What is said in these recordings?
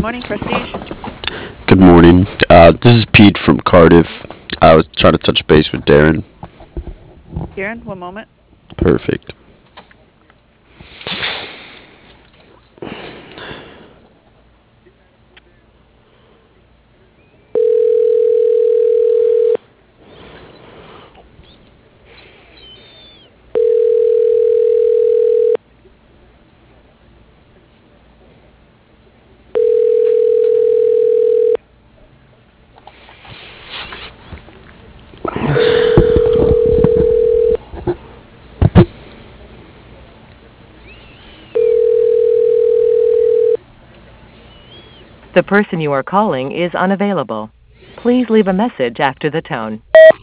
Morning, Prestige. Good morning. This is Pete from Cardiff. I was trying to touch base with Darren. Darren, one moment. Perfect. The person you are calling is unavailable. Please leave a message after the tone.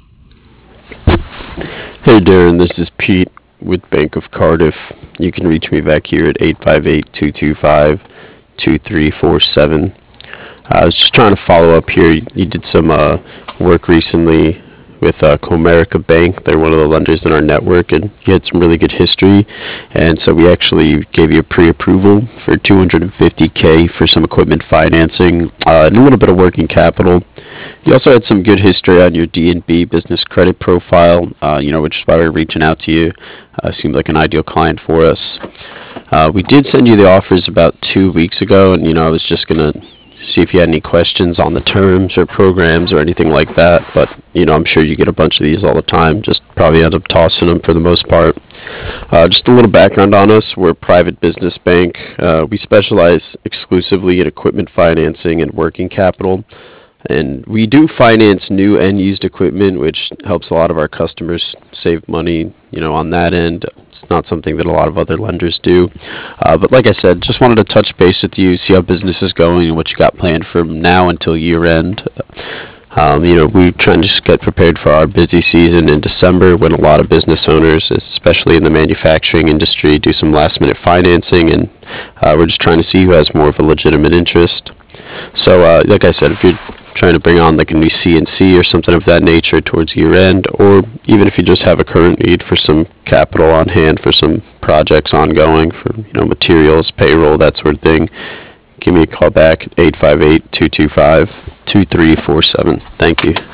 Hey Darren, this is Pete with Bank of Cardiff. You can reach me back here at 858-225-2347. I was just trying to follow up here. You did some work recently with Comerica Bank. They're one of the lenders in our network, and you had some really good history. And so we actually gave you a pre-approval for $250K for some equipment financing and a little bit of working capital. You also had some good history on your D&B business credit profile, which is why we're reaching out to you. Seemed like an ideal client for us. We did send you the offers about 2 weeks ago, and I was just gonna see if you had any questions on the terms or programs or anything like that. But I'm sure you get a bunch of these all the time. Just probably end up tossing them for the most part. Just a little background on us. We're a private business bank. We specialize exclusively in equipment financing and working capital. And we do finance new and used equipment, which helps a lot of our customers save money, on that end. It's not something that a lot of other lenders do. But like I said, just wanted to touch base with you, see how business is going and what you got planned from now until year end. We try and just get prepared for our busy season in December when a lot of business owners, especially in the manufacturing industry, do some last minute financing, and we're just trying to see who has more of a legitimate interest. So, like I said, if you're trying to bring on like a new CNC or something of that nature towards year end, or even if you just have a current need for some capital on hand for some projects ongoing for materials, payroll, that sort of thing, give me a call back at 858-225-2347. Thank you.